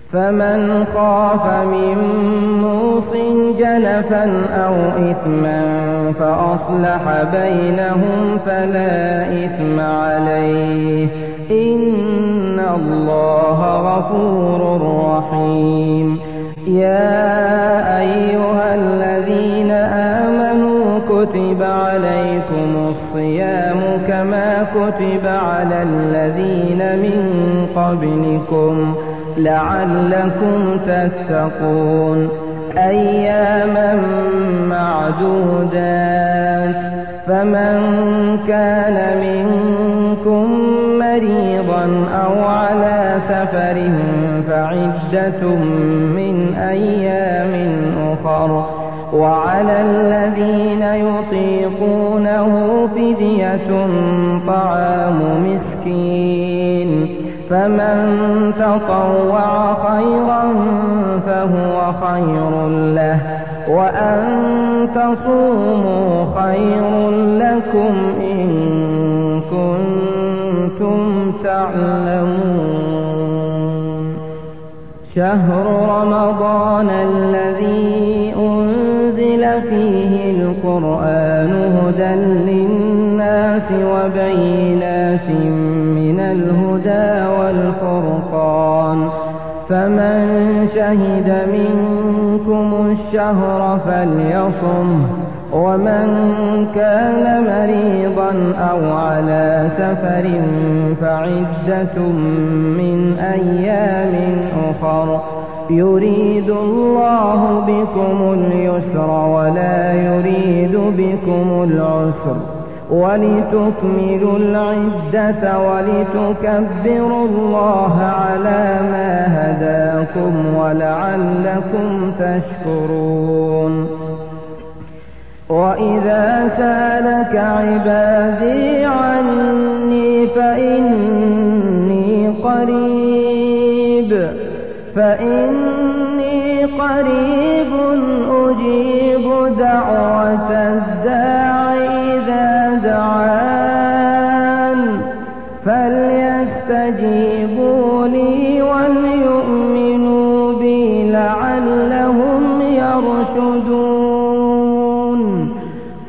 فمن خاف من موص جنفا أو إثما فأصلح بينهم فلا إثم عليه إن الله غفور رحيم. يا أيها الذين آمنوا كتب عليكم الصيام كما كتب على الذين من قبلكم لعلكم تتقون أياما معدودات. فمن كان منكم مريضا أو على سفر فعدة من أيام أخر وعلى الذين يطيقونه فدية طعام مسكين فمن تطوع خيرا فهو خير له وأن تصوموا خير لكم إن كنتم تعلمون. شهر رمضان الذي أنزل فيه القرآن هدى للناس وبينات من الهدى والفرقان فمن شهد منكم الشهر فليصم ومن كان مريضا أو على سفر فعدة من أيام أخر يريد الله بكم اليسر ولا يريد بكم العسر ولتكملوا العدة ولتكبروا الله على ما هداكم ولعلكم تشكرون. وإذا سألك عبادي عني فإني قريب أجيب دعوة الداع إذا دعان فليستجيبوا لي